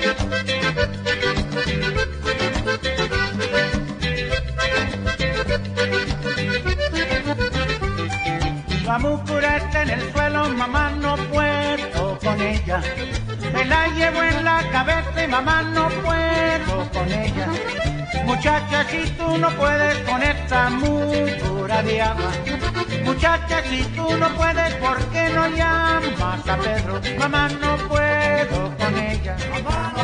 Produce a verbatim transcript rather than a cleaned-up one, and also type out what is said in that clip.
La muscura está en el suelo, mamá, no puedo con ella. Me la llevo en la cabeza y mamá, no puedo con ella. Muchacha, si tú no puedes con esta muscura de agua. Muchacha, si tú no puedes, ¿por qué no llamas a Pedro? Mamá, no puedo con ella. Mamá,